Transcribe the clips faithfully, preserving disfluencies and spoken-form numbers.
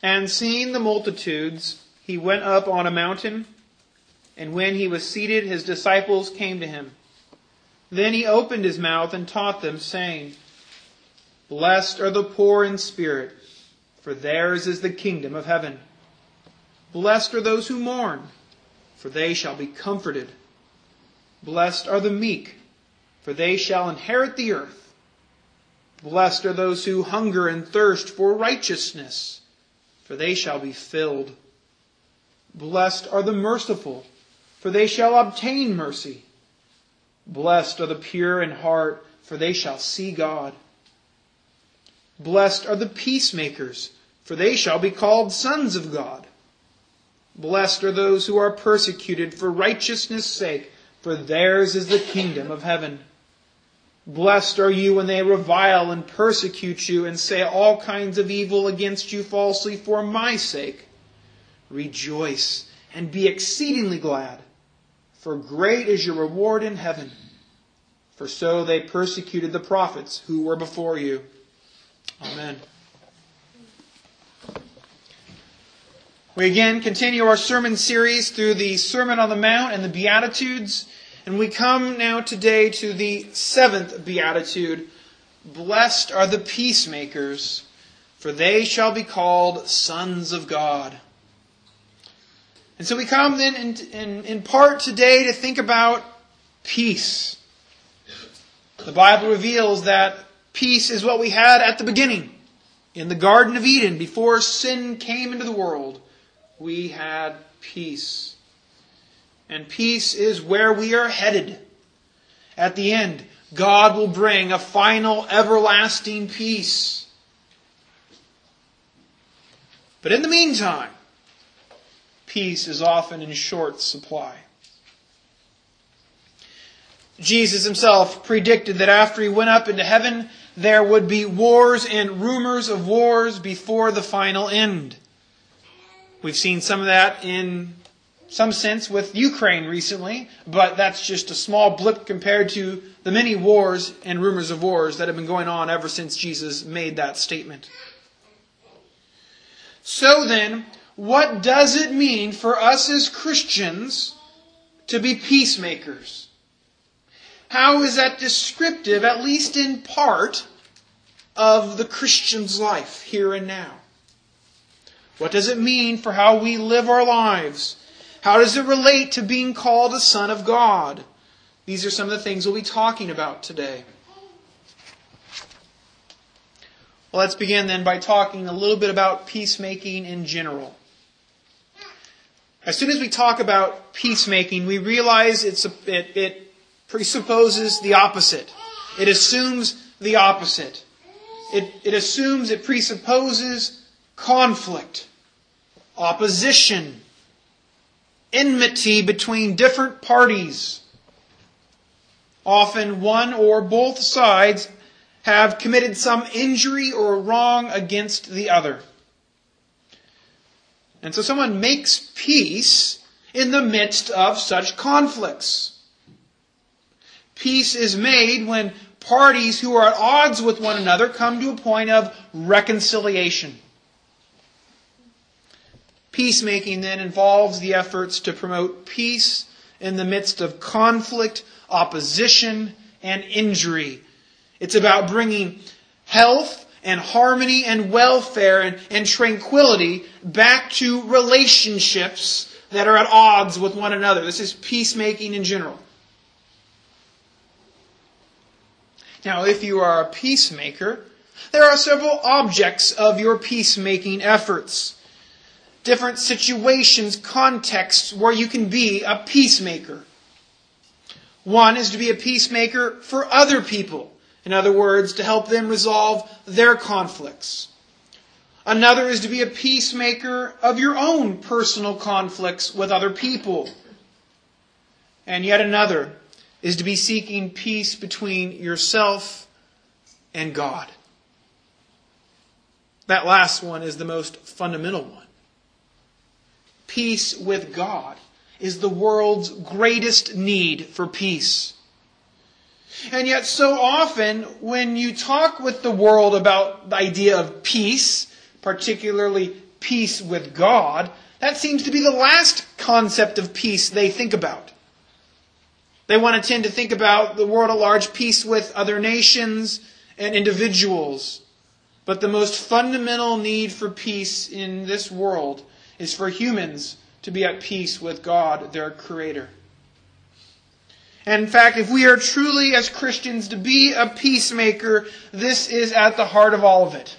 And seeing the multitudes, he went up on a mountain, and when he was seated, his disciples came to him. Then he opened his mouth and taught them, saying, Blessed are the poor in spirit, for theirs is the kingdom of heaven. Blessed are those who mourn, for they shall be comforted. Blessed are the meek, for they shall inherit the earth. Blessed are those who hunger and thirst for righteousness, for they shall be filled. Blessed are the merciful, for they shall obtain mercy. Blessed are the pure in heart, for they shall see God. Blessed are the peacemakers, for they shall be called sons of God. Blessed are those who are persecuted for righteousness' sake, for theirs is the kingdom of heaven. Blessed are you when they revile and persecute you and say all kinds of evil against you falsely for my sake. Rejoice and be exceedingly glad, for great is your reward in heaven. For so they persecuted the prophets who were before you. Amen. We again continue our sermon series through the Sermon on the Mount and the Beatitudes. And we come now today to the seventh Beatitude. Blessed are the peacemakers, for they shall be called sons of God. And so we come then in, in, in part today to think about peace. The Bible reveals that peace is what we had at the beginning. In the Garden of Eden, before sin came into the world, we had peace. And peace is where we are headed. At the end, God will bring a final, everlasting peace. But in the meantime, peace is often in short supply. Jesus himself predicted that after he went up into heaven, there would be wars and rumors of wars before the final end. We've seen some of that in some sense with Ukraine recently, but that's just a small blip compared to the many wars and rumors of wars that have been going on ever since Jesus made that statement. So then, what does it mean for us as Christians to be peacemakers? How is that descriptive, at least in part, of the Christian's life here and now? What does it mean for how we live our lives? How does it relate to being called a son of God? These are some of the things we'll be talking about today. Well, let's begin then by talking a little bit about peacemaking in general. As soon as we talk about peacemaking, we realize it's a, it, it presupposes the opposite. It assumes the opposite. It, it assumes, it presupposes conflict, opposition, enmity between different parties. Often one or both sides have committed some injury or wrong against the other. And so someone makes peace in the midst of such conflicts. Peace is made when parties who are at odds with one another come to a point of reconciliation. Peacemaking then involves the efforts to promote peace in the midst of conflict, opposition, and injury. It's about bringing health and harmony and welfare and, and tranquility back to relationships that are at odds with one another. This is peacemaking in general. Now, if you are a peacemaker, there are several objects of your peacemaking efforts. Different situations, contexts where you can be a peacemaker. One is to be a peacemaker for other people. In other words, to help them resolve their conflicts. Another is to be a peacemaker of your own personal conflicts with other people. And yet another is to be seeking peace between yourself and God. That last one is the most fundamental one. Peace with God is the world's greatest need for peace. And yet so often when you talk with the world about the idea of peace, particularly peace with God, that seems to be the last concept of peace they think about. They want to tend to think about the world at large, peace with other nations and individuals. But the most fundamental need for peace in this world is for humans to be at peace with God, their Creator. And in fact, if we are truly, as Christians, to be a peacemaker, this is at the heart of all of it.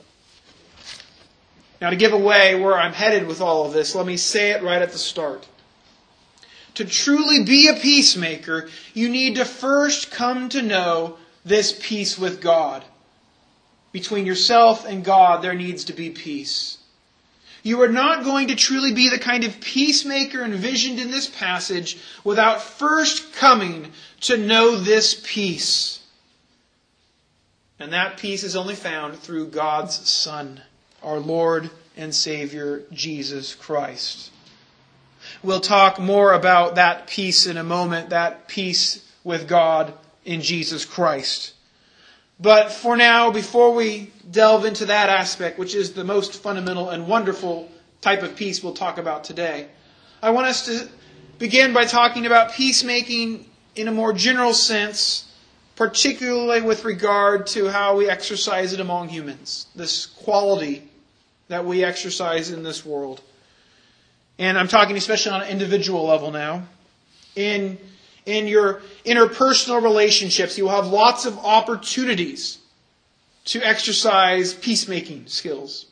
Now, to give away where I'm headed with all of this, let me say it right at the start. To truly be a peacemaker, you need to first come to know this peace with God. Between yourself and God, there needs to be peace. You are not going to truly be the kind of peacemaker envisioned in this passage without first coming to know this peace. And that peace is only found through God's Son, our Lord and Savior, Jesus Christ. We'll talk more about that peace in a moment, that peace with God in Jesus Christ. But for now, before we delve into that aspect, which is the most fundamental and wonderful type of peace we'll talk about today, I want us to begin by talking about peacemaking in a more general sense, particularly with regard to how we exercise it among humans, this quality that we exercise in this world. And I'm talking especially on an individual level now. In In your interpersonal relationships, you will have lots of opportunities to exercise peacemaking skills.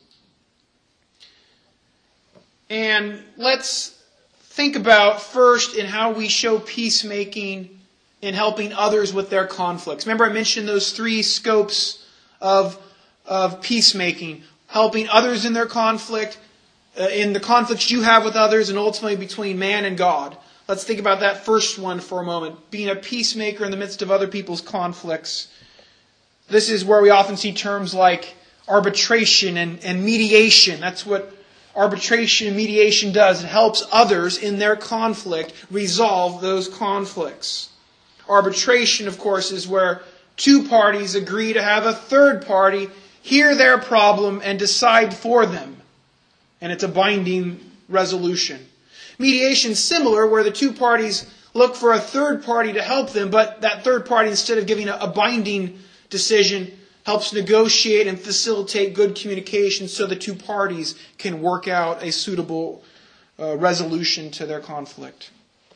And let's think about first in how we show peacemaking in helping others with their conflicts. Remember I mentioned those three scopes of, of peacemaking. Helping others in their conflict, uh, in the conflicts you have with others, and ultimately between man and God. Let's think about that first one for a moment. Being a peacemaker in the midst of other people's conflicts. This is where we often see terms like arbitration and, and mediation. That's what arbitration and mediation does. It helps others in their conflict resolve those conflicts. Arbitration, of course, is where two parties agree to have a third party hear their problem and decide for them. And it's a binding resolution. Mediation is similar, where the two parties look for a third party to help them, but that third party, instead of giving a, a binding decision, helps negotiate and facilitate good communication so the two parties can work out a suitable uh, resolution to their conflict.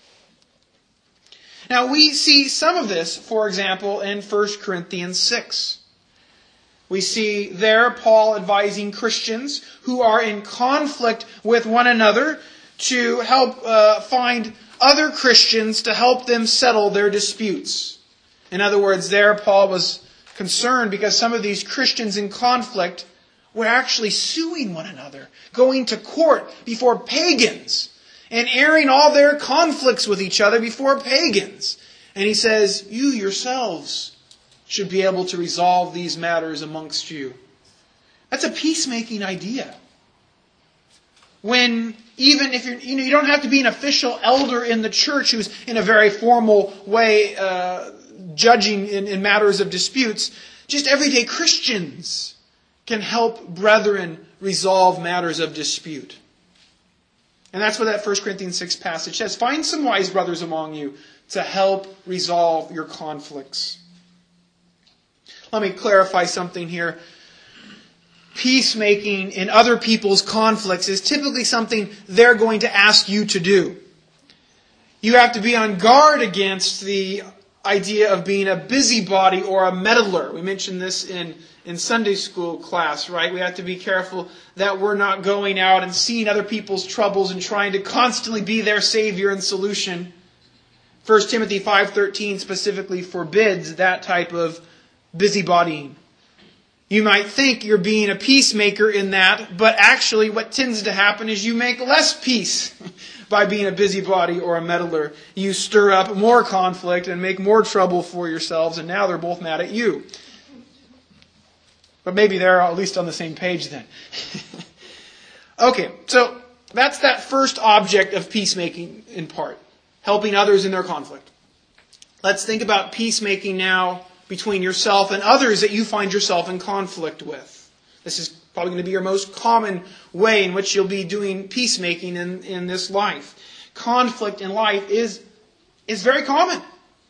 Now, we see some of this, for example, in First Corinthians six. We see there Paul advising Christians who are in conflict with one another to help uh, find other Christians to help them settle their disputes. In other words, there Paul was concerned because some of these Christians in conflict were actually suing one another, going to court before pagans, and airing all their conflicts with each other before pagans. And he says, you yourselves should be able to resolve these matters amongst you. That's a peacemaking idea. When even if you're, you know, you don't have to be an official elder in the church who's in a very formal way uh, judging in, in matters of disputes. Just everyday Christians can help brethren resolve matters of dispute. And that's what that First Corinthians six passage says. Find some wise brothers among you to help resolve your conflicts. Let me clarify something here. Peacemaking in other people's conflicts is typically something they're going to ask you to do. You have to be on guard against the idea of being a busybody or a meddler. We mentioned this in, in Sunday school class, right? We have to be careful that we're not going out and seeing other people's troubles and trying to constantly be their savior and solution. First Timothy five thirteen specifically forbids that type of busybodying. You might think you're being a peacemaker in that, but actually what tends to happen is you make less peace by being a busybody or a meddler. You stir up more conflict and make more trouble for yourselves, and now they're both mad at you. But maybe they're at least on the same page then. Okay, so that's that first object of peacemaking in part, helping others in their conflict. Let's think about peacemaking now between yourself and others that you find yourself in conflict with. This is probably going to be your most common way in which you'll be doing peacemaking in, in this life. Conflict in life is, is very common.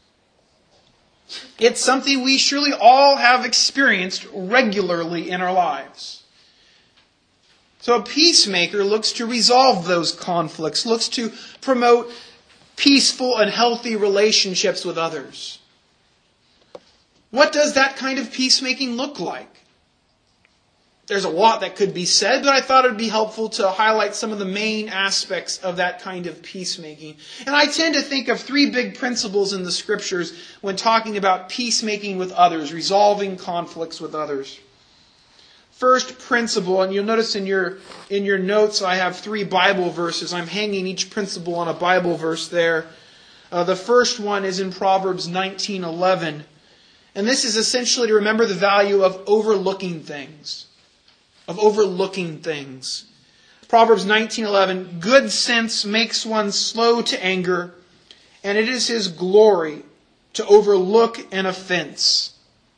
It's something we surely all have experienced regularly in our lives. So a peacemaker looks to resolve those conflicts, looks to promote peaceful and healthy relationships with others. What does that kind of peacemaking look like? There's a lot that could be said, but I thought it would be helpful to highlight some of the main aspects of that kind of peacemaking. And I tend to think of three big principles in the Scriptures when talking about peacemaking with others, resolving conflicts with others. First principle, and you'll notice in your in your notes I have three Bible verses. I'm hanging each principle on a Bible verse there. Uh, the first one is in Proverbs nineteen eleven. And this is essentially to remember the value of overlooking things. Of overlooking things. Proverbs nineteen eleven, good sense makes one slow to anger, and it is his glory to overlook an offense.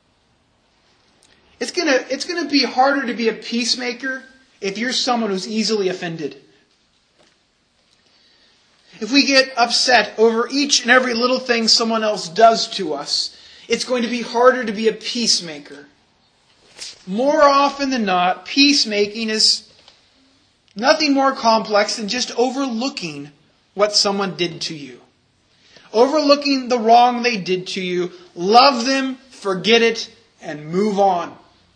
It's gonna, it's gonna be harder to be a peacemaker if you're someone who's easily offended. If we get upset over each and every little thing someone else does to us, it's going to be harder to be a peacemaker. More often than not, peacemaking is nothing more complex than just overlooking what someone did to you. Overlooking the wrong they did to you, love them, forget it, and move on.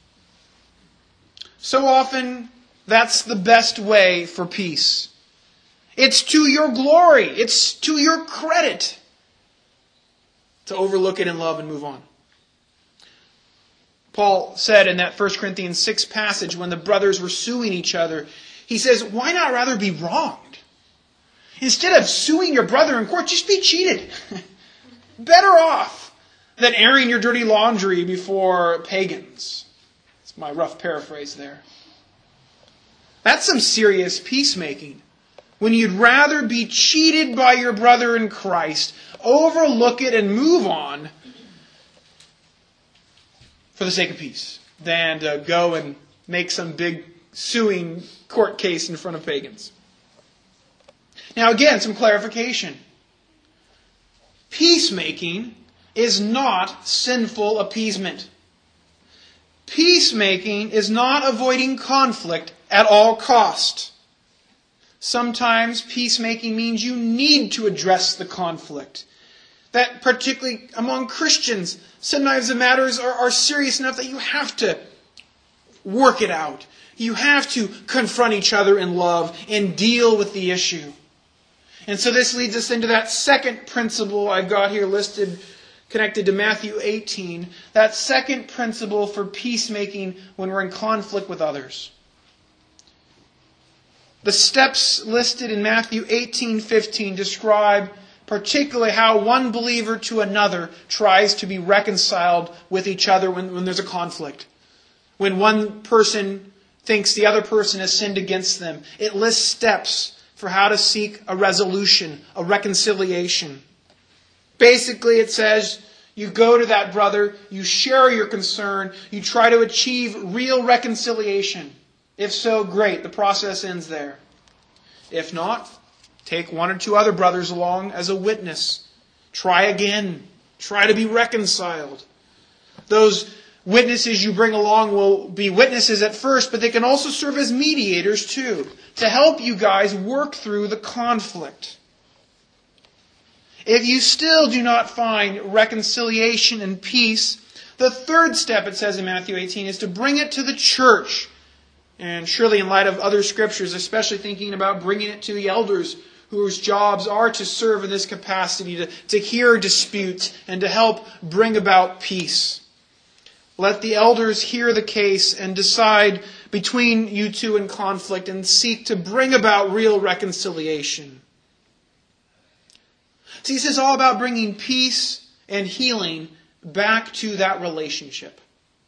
So often, that's the best way for peace. It's to your glory. It's to your credit to overlook it in love and move on. Paul said in that First Corinthians six passage when the brothers were suing each other, he says, why not rather be wronged? Instead of suing your brother in court, just be cheated. Better off than airing your dirty laundry before pagans. That's my rough paraphrase there. That's some serious peacemaking. When you'd rather be cheated by your brother in Christ, overlook it and move on for the sake of peace, than to go and make some big suing court case in front of pagans. Now again, some clarification. Peacemaking is not sinful appeasement. Peacemaking is not avoiding conflict at all cost. Sometimes peacemaking means you need to address the conflict. That particularly among Christians, sometimes the matters are, are serious enough that you have to work it out. You have to confront each other in love and deal with the issue. And so this leads us into that second principle I've got here listed, connected to Matthew eighteen. That second principle for peacemaking when we're in conflict with others. The steps listed in Matthew eighteen fifteen describe particularly how one believer to another tries to be reconciled with each other when, when there's a conflict. When one person thinks the other person has sinned against them, it lists steps for how to seek a resolution, a reconciliation. Basically, it says you go to that brother, you share your concern, you try to achieve real reconciliation. If so, great, the process ends there. If not, take one or two other brothers along as a witness. Try again. Try to be reconciled. Those witnesses you bring along will be witnesses at first, but they can also serve as mediators too, to help you guys work through the conflict. If you still do not find reconciliation and peace, the third step, it says in Matthew eighteen, is to bring it to the church. And surely in light of other scriptures, especially thinking about bringing it to the elders whose jobs are to serve in this capacity, to, to hear disputes and to help bring about peace. Let the elders hear the case and decide between you two in conflict and seek to bring about real reconciliation. See, this is all about bringing peace and healing back to that relationship.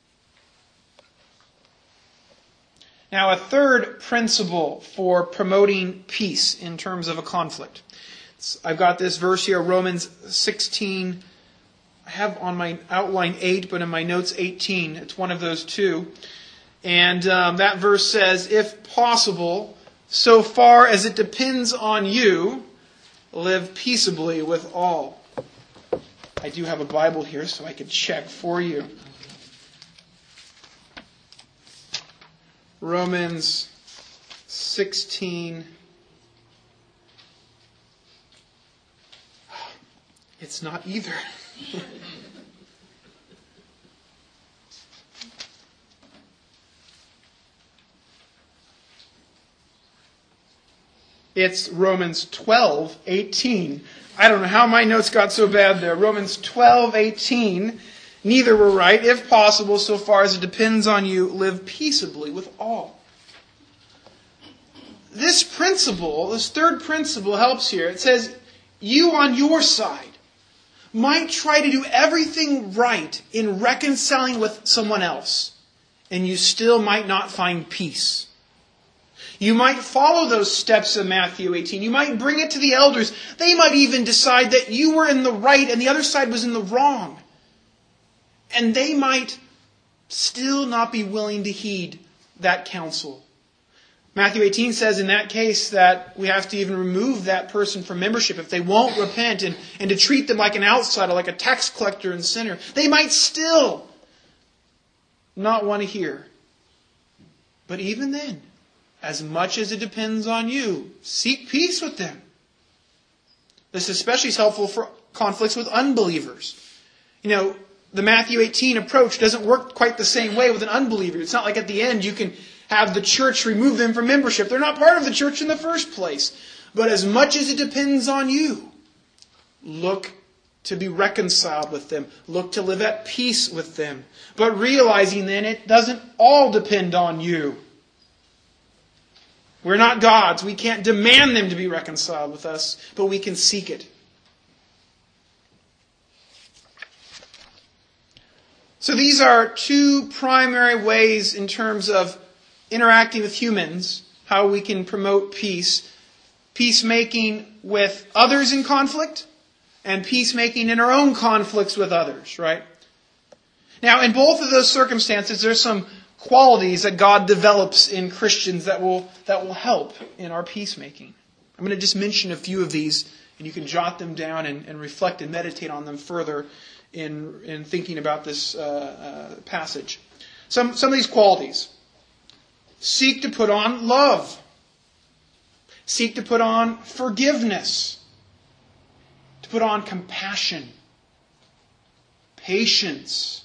Now, a third principle for promoting peace in terms of a conflict. I've got this verse here, Romans sixteen. I have on my outline eight, but in my notes eighteen. It's one of those two. And um, that verse says, if possible, so far as it depends on you, live peaceably with all. I do have a Bible here, so I can check for you. Romans sixteen. It's not either. It's Romans twelve eighteen. I don't know how my notes got so bad there. Romans twelve eighteen. Neither were right. If possible, so far as it depends on you, live peaceably with all. This principle, this third principle helps here. It says, you on your side might try to do everything right in reconciling with someone else, and you still might not find peace. You might follow those steps of Matthew eighteen. You might bring it to the elders. They might even decide that you were in the right and the other side was in the wrong. And they might still not be willing to heed that counsel. Matthew eighteen says in that case that we have to even remove that person from membership if they won't repent, and, and to treat them like an outsider, like a tax collector and sinner. They might still not want to hear. But even then, as much as it depends on you, seek peace with them. This especially is helpful for conflicts with unbelievers. You know, the Matthew eighteen approach doesn't work quite the same way with an unbeliever. It's not like at the end you can have the church remove them from membership. They're not part of the church in the first place. But as much as it depends on you, look to be reconciled with them. Look to live at peace with them. But realizing then it doesn't all depend on you. We're not gods. We can't demand them to be reconciled with us, but we can seek it. So these are two primary ways in terms of interacting with humans, how we can promote peace. Peacemaking with others in conflict, and peacemaking in our own conflicts with others, right? Now, in both of those circumstances, there's some qualities that God develops in Christians that will that will help in our peacemaking. I'm going to just mention a few of these, and you can jot them down and, and reflect and meditate on them further in, in thinking about this uh, uh, passage. Some, some of these qualities. Seek to put on love. Seek to put on forgiveness. To put on compassion. Patience.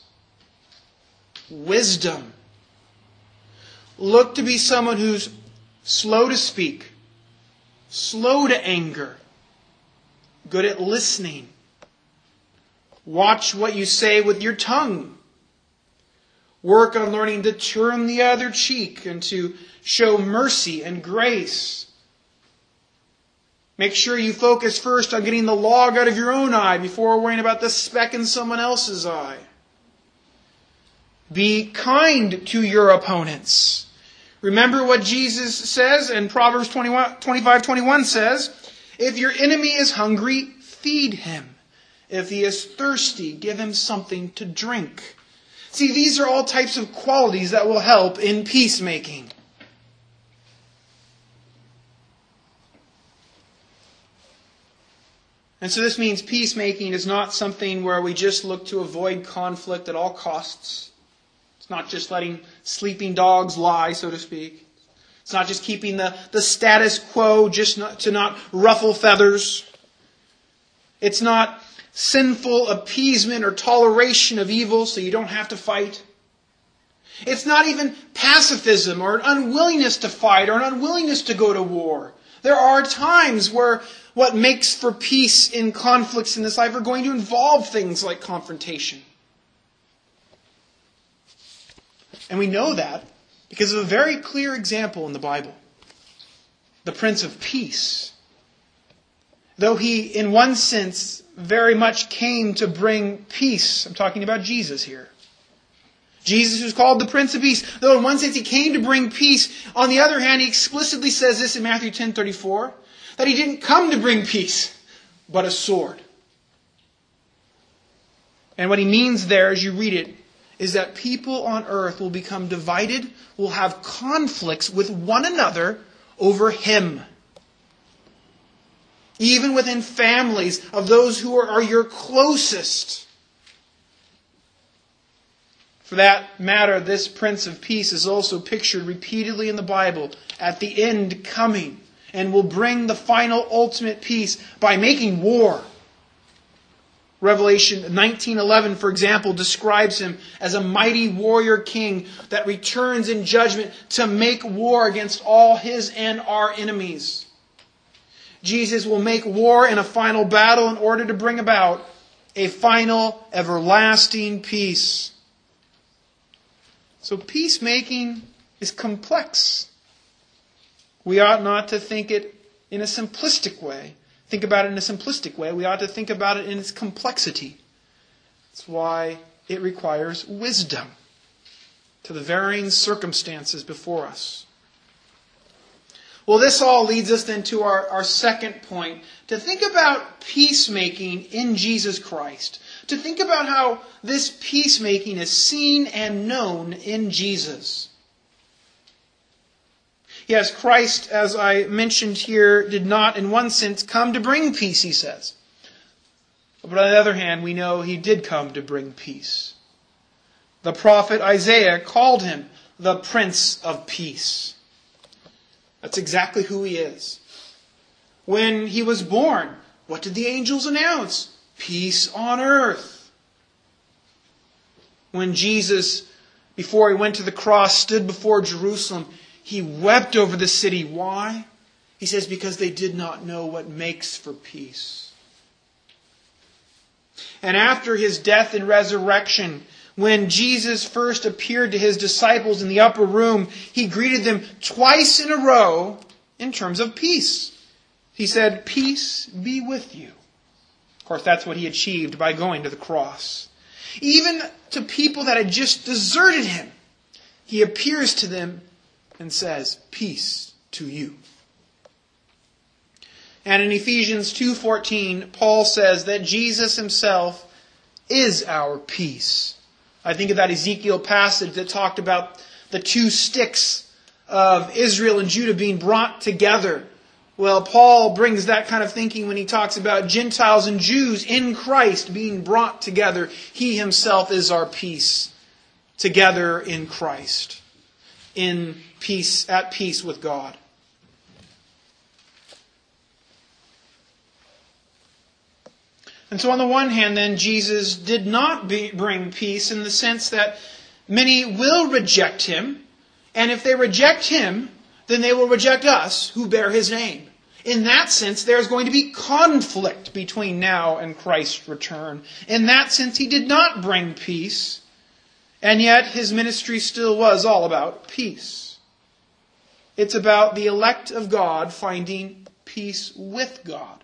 Wisdom. Look to be someone who's slow to speak, slow to anger, good at listening. Watch what you say with your tongue. Work on learning to turn the other cheek and to show mercy and grace. Make sure you focus first on getting the log out of your own eye before worrying about the speck in someone else's eye. Be kind to your opponents. Remember what Jesus says, and Proverbs twenty-five twenty-one says, if your enemy is hungry, feed him. If he is thirsty, give him something to drink. See, these are all types of qualities that will help in peacemaking. And so this means peacemaking is not something where we just look to avoid conflict at all costs. It's not just letting sleeping dogs lie, so to speak. It's not just keeping the, the status quo just not, to not ruffle feathers. It's not sinful appeasement or toleration of evil so you don't have to fight. It's not even pacifism or an unwillingness to fight or an unwillingness to go to war. There are times where what makes for peace in conflicts in this life are going to involve things like confrontation. And we know that because of a very clear example in the Bible. The Prince of Peace. Though he, in one sense, very much came to bring peace. I'm talking about Jesus here. Jesus, who's called the Prince of Peace. Though in one sense he came to bring peace, on the other hand, he explicitly says this in Matthew ten thirty-four, that he didn't come to bring peace, but a sword. And what he means there, as you read it, is that people on earth will become divided, will have conflicts with one another over Him. Even within families of those who are, are your closest. For that matter, this Prince of Peace is also pictured repeatedly in the Bible at the end coming, and will bring the final ultimate peace by making war. Revelation nineteen eleven, for example, describes Him as a mighty warrior king that returns in judgment to make war against all His and our enemies. Jesus will make war in a final battle in order to bring about a final, everlasting peace. So peacemaking is complex. We ought not to think it in a simplistic way. Think about it in a simplistic way. We ought to think about it in its complexity. That's why it requires wisdom to the varying circumstances before us. Well, this all leads us then to our, our second point, to think about peacemaking in Jesus Christ. To think about how this peacemaking is seen and known in Jesus. Yes, Christ, as I mentioned here, did not, in one sense, come to bring peace, he says. But on the other hand, we know He did come to bring peace. The prophet Isaiah called Him the Prince of Peace. That's exactly who He is. When He was born, what did the angels announce? Peace on earth. When Jesus, before He went to the cross, stood before Jerusalem, He wept over the city. Why? He says, because they did not know what makes for peace. And after His death and resurrection, when Jesus first appeared to His disciples in the upper room, He greeted them twice in a row in terms of peace. He said, "Peace be with you." Of course, that's what He achieved by going to the cross. Even to people that had just deserted Him, He appears to them and says, "Peace to you." And in Ephesians two fourteen, Paul says that Jesus Himself is our peace. I think of that Ezekiel passage that talked about the two sticks of Israel and Judah being brought together. Well, Paul brings that kind of thinking when he talks about Gentiles and Jews in Christ being brought together. He Himself is our peace, together in Christ, in peace, at peace with God. And so on the one hand then, Jesus did not be, bring peace in the sense that many will reject Him. And if they reject Him, then they will reject us who bear His name. In that sense, there's going to be conflict between now and Christ's return. In that sense, He did not bring peace. And yet His ministry still was all about peace. It's about the elect of God finding peace with God.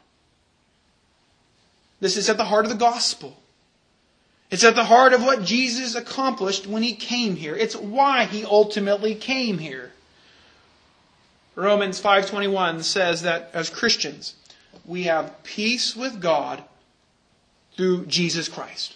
This is at the heart of the gospel. It's at the heart of what Jesus accomplished when He came here. It's why He ultimately came here. Romans five twenty-one says that as Christians, we have peace with God through Jesus Christ.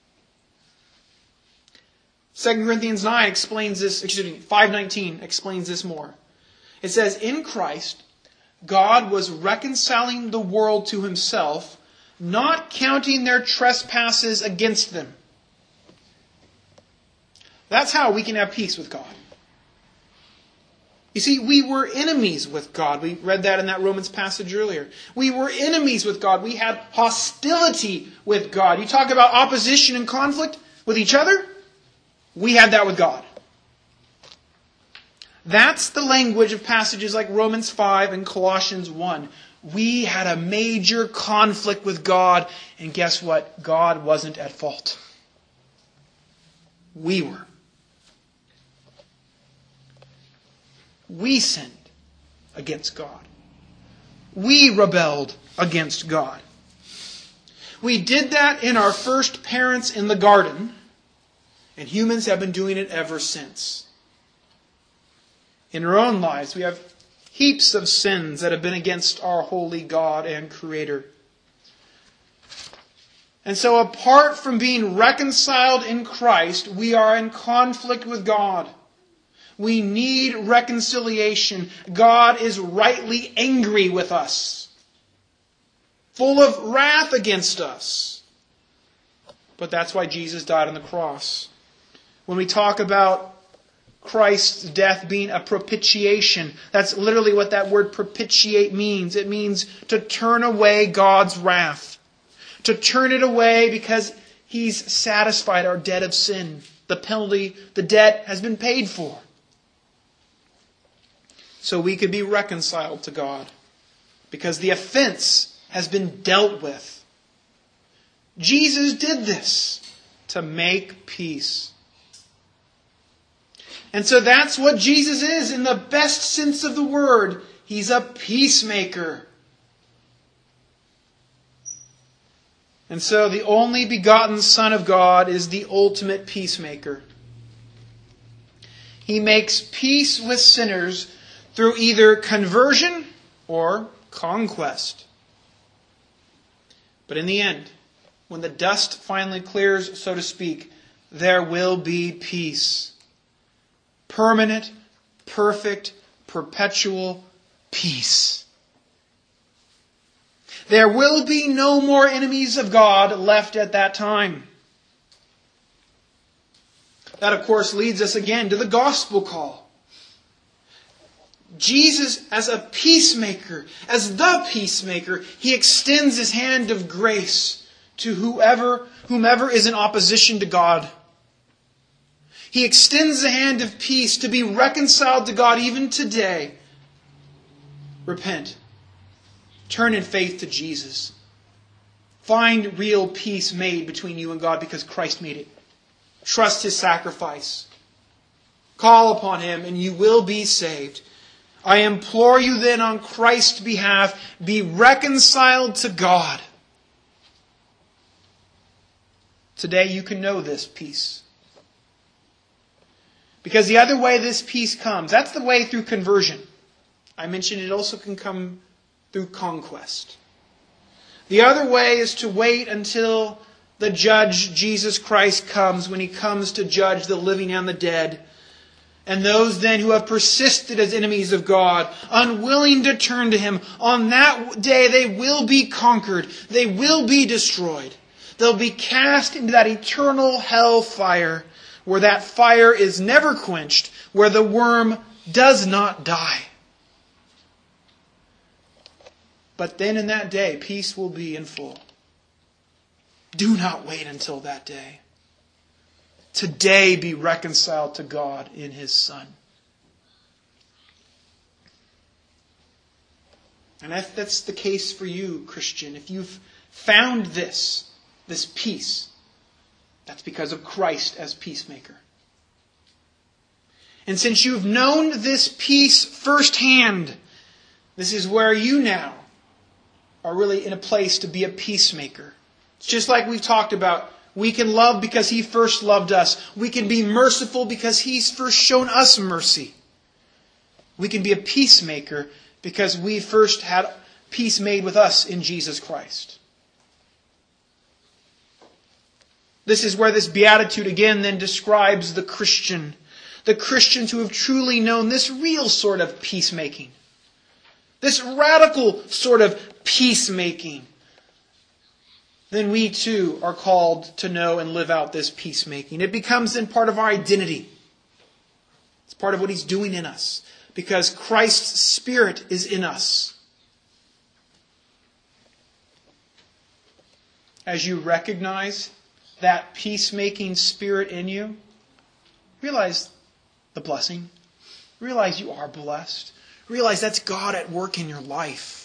Second Corinthians nine explains this, excuse me, five nineteen explains this more. It says, "In Christ, God was reconciling the world to Himself, not counting their trespasses against them." That's how we can have peace with God. You see, we were enemies with God. We read that in that Romans passage earlier. We were enemies with God. We had hostility with God. You talk about opposition and conflict with each other? We had that with God. That's the language of passages like Romans five and Colossians one. We had a major conflict with God, and guess what? God wasn't at fault. We were. We sinned against God. We rebelled against God. We did that in our first parents in the garden, and humans have been doing it ever since. In our own lives, we have heaps of sins that have been against our holy God and Creator. And so apart from being reconciled in Christ, we are in conflict with God. We need reconciliation. God is rightly angry with us, full of wrath against us. But that's why Jesus died on the cross. When we talk about Christ's death being a propitiation, that's literally what that word propitiate means. It means to turn away God's wrath. To turn it away because He's satisfied our debt of sin. The penalty, the debt has been paid for. So we could be reconciled to God because the offense has been dealt with. Jesus did this to make peace. And so that's what Jesus is in the best sense of the word. He's a peacemaker. And so the only begotten Son of God is the ultimate peacemaker. He makes peace with sinners through either conversion or conquest. But in the end, when the dust finally clears, so to speak, there will be peace. Permanent, perfect, perpetual peace. There will be no more enemies of God left at that time. That, of course, leads us again to the gospel call. Jesus, as a peacemaker, as the peacemaker, He extends His hand of grace to whoever, whomever is in opposition to God. He extends the hand of peace to be reconciled to God even today. Repent. Turn in faith to Jesus. Find real peace made between you and God because Christ made it. Trust His sacrifice. Call upon Him and you will be saved. I implore you then on Christ's behalf, be reconciled to God. Today you can know this peace. Because the other way this peace comes, that's the way through conversion. I mentioned it also can come through conquest. The other way is to wait until the judge, Jesus Christ, comes, when He comes to judge the living and the dead. And those then who have persisted as enemies of God, unwilling to turn to Him, on that day they will be conquered. They will be destroyed. They'll be cast into that eternal hell fire, where that fire is never quenched, where the worm does not die. But then in that day, peace will be in full. Do not wait until that day. Today be reconciled to God in His Son. And if that's the case for you, Christian, if you've found this, this peace, that's because of Christ as peacemaker. And since you've known this peace firsthand, this is where you now are really in a place to be a peacemaker. It's just like we've talked about. We can love because He first loved us. We can be merciful because He's first shown us mercy. We can be a peacemaker because we first had peace made with us in Jesus Christ. This is where this beatitude again then describes the Christian. The Christians who have truly known this real sort of peacemaking. This radical sort of peacemaking. Then we too are called to know and live out this peacemaking. It becomes then part of our identity. It's part of what He's doing in us. Because Christ's Spirit is in us. As you recognize that peacemaking spirit in you, realize the blessing. Realize you are blessed. Realize that's God at work in your life.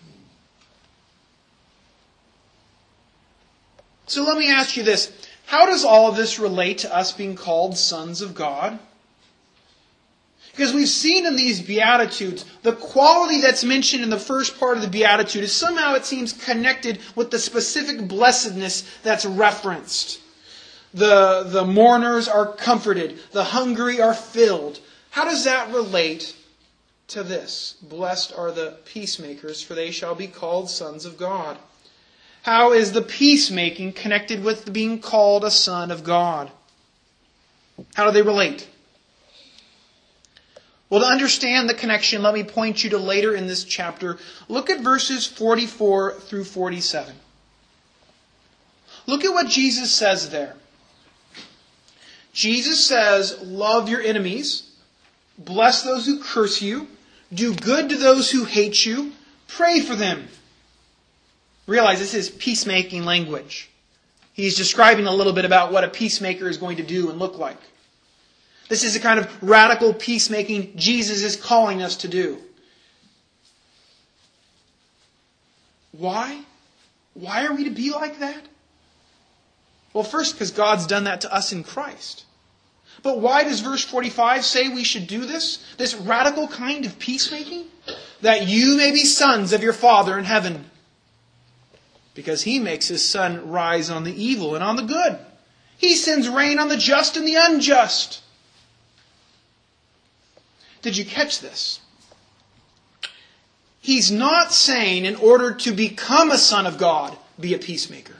So let me ask you this. How does all of this relate to us being called sons of God? Because we've seen in these Beatitudes, the quality that's mentioned in the first part of the Beatitude is somehow, it seems, connected with the specific blessedness that's referenced. The, the mourners are comforted. The hungry are filled. How does that relate to this? Blessed are the peacemakers, for they shall be called sons of God. How is the peacemaking connected with being called a son of God? How do they relate? Well, to understand the connection, let me point you to later in this chapter. Look at verses forty-four through forty-seven. Look at what Jesus says there. Jesus says, love your enemies, bless those who curse you, do good to those who hate you, pray for them. Realize this is peacemaking language. He's describing a little bit about what a peacemaker is going to do and look like. This is the kind of radical peacemaking Jesus is calling us to do. Why? Why are we to be like that? Well, first, because God's done that to us in Christ. But why does verse forty-five say we should do this? This radical kind of peacemaking? That you may be sons of your Father in heaven. Because He makes His sun rise on the evil and on the good. He sends rain on the just and the unjust. Did you catch this? He's not saying in order to become a son of God, be a peacemaker.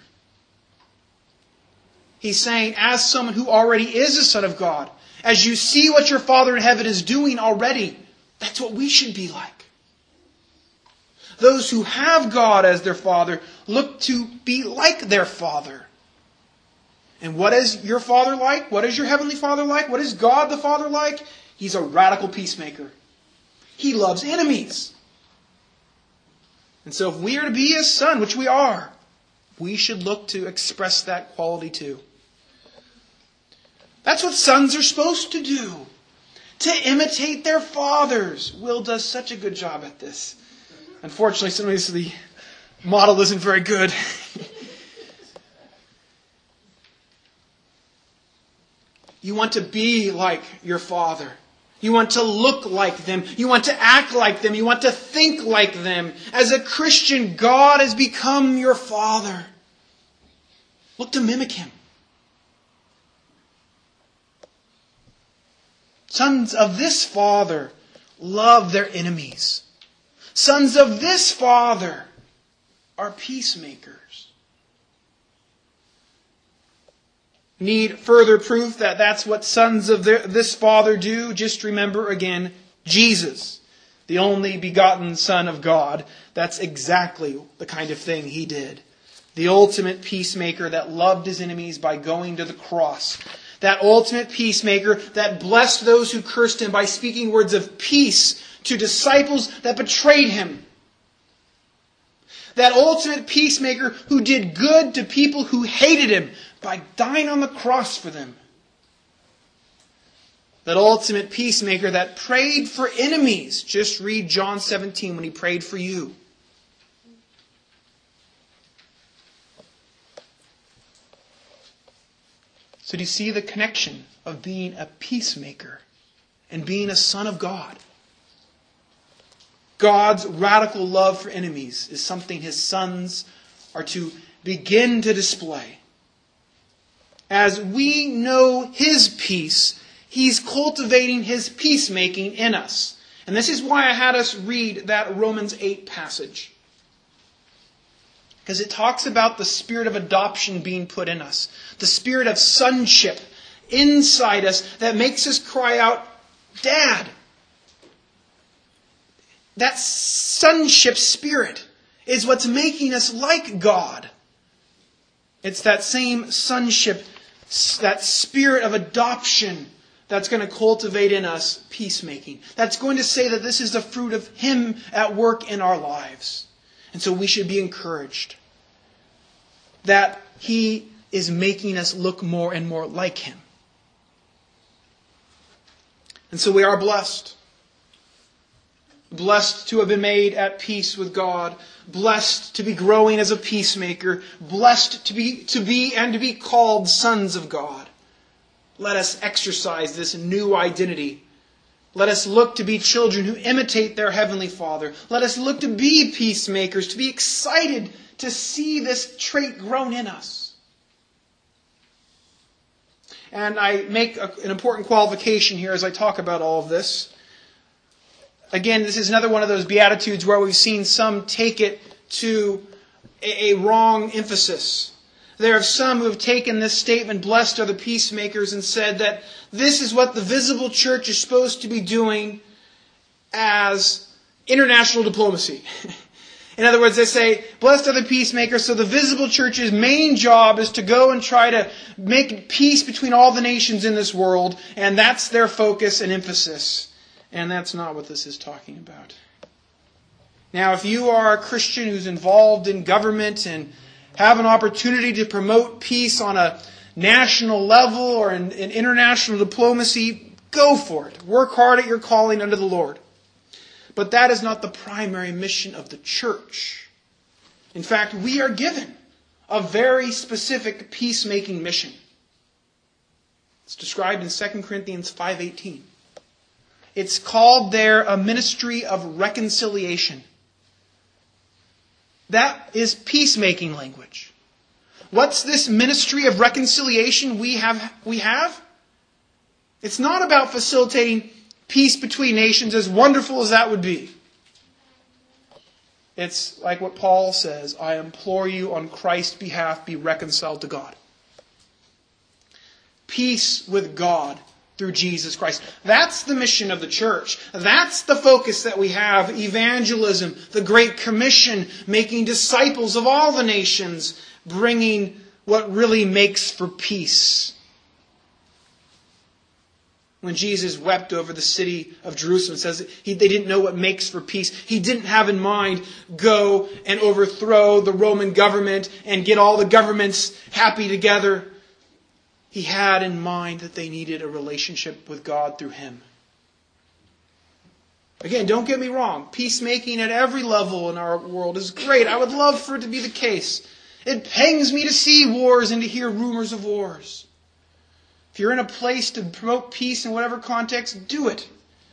He's saying as someone who already is a son of God, as you see what your Father in heaven is doing already, that's what we should be like. Those who have God as their Father look to be like their Father. And what is your Father like? What is your Heavenly Father like? What is God the Father like? He's a radical peacemaker. He loves enemies. And so if we are to be His son, which we are, we should look to express that quality too. That's what sons are supposed to do. To imitate their fathers. Will does such a good job at this. Unfortunately, sometimes the model isn't very good. You want to be like your father. You want to look like them. You want to act like them. You want to think like them. As a Christian, God has become your Father. Look to mimic Him. Sons of this Father love their enemies. Sons of this Father are peacemakers. Need further proof that that's what sons of this Father do? Just remember again, Jesus, the only begotten Son of God. That's exactly the kind of thing He did. The ultimate peacemaker that loved His enemies by going to the cross. That ultimate peacemaker that blessed those who cursed Him by speaking words of peace to disciples that betrayed Him. That ultimate peacemaker who did good to people who hated Him by dying on the cross for them. That ultimate peacemaker that prayed for enemies. Just read John seventeen when He prayed for you. So do you see the connection of being a peacemaker and being a son of God? God's radical love for enemies is something His sons are to begin to display. As we know His peace, He's cultivating His peacemaking in us. And this is why I had us read that Romans eight passage. Because it talks about the spirit of adoption being put in us. The spirit of sonship inside us that makes us cry out, Dad! That sonship spirit is what's making us like God. It's that same sonship, that spirit of adoption that's going to cultivate in us peacemaking. That's going to say that this is the fruit of Him at work in our lives. And so we should be encouraged that He is making us look more and more like Him. And so we are blessed. Blessed to have been made at peace with God. Blessed to be growing as a peacemaker. Blessed to be, to be and to be called sons of God. Let us exercise this new identity. Let us look to be children who imitate their Heavenly Father. Let us look to be peacemakers, to be excited to see this trait grown in us. And I make a, an important qualification here as I talk about all of this. Again, this is another one of those Beatitudes where we've seen some take it to a, a wrong emphasis. There are some who have taken this statement, blessed are the peacemakers, and said that this is what the visible church is supposed to be doing as international diplomacy. In other words, they say, blessed are the peacemakers, so the visible church's main job is to go and try to make peace between all the nations in this world, and that's their focus and emphasis. And that's not what this is talking about. Now, if you are a Christian who's involved in government and have an opportunity to promote peace on a national level or in, in international diplomacy, go for it. Work hard at your calling under the Lord. But that is not the primary mission of the church. In fact, we are given a very specific peacemaking mission. It's described in Second Corinthians five eighteen. It's called there a ministry of reconciliation. That is peacemaking language. What's this ministry of reconciliation we have? We have? It's not about facilitating peace between nations, as wonderful as that would be. It's like what Paul says, I implore you on Christ's behalf, be reconciled to God. Peace with God through Jesus Christ. That's the mission of the church. That's the focus that we have. Evangelism, the Great Commission, making disciples of all the nations, bringing what really makes for peace. When Jesus wept over the city of Jerusalem, it says he, they didn't know what makes for peace. He didn't have in mind, go and overthrow the Roman government and get all the governments happy together. He had in mind that they needed a relationship with God through Him. Again, don't get me wrong. Peacemaking at every level in our world is great. I would love for it to be the case. It pains me to see wars and to hear rumors of wars. If you're in a place to promote peace in whatever context, do it.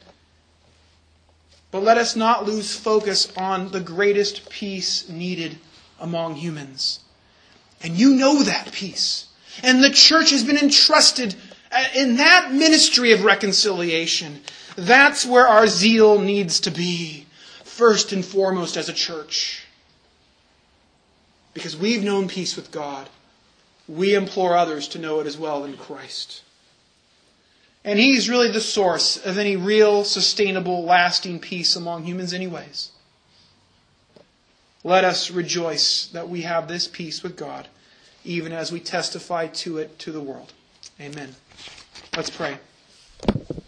But let us not lose focus on the greatest peace needed among humans. And you know that peace. And the church has been entrusted in that ministry of reconciliation. That's where our zeal needs to be, first and foremost as a church. Because we've known peace with God. We implore others to know it as well in Christ. And He's really the source of any real, sustainable, lasting peace among humans anyways. Let us rejoice that we have this peace with God, even as we testify to it to the world. Amen. Let's pray.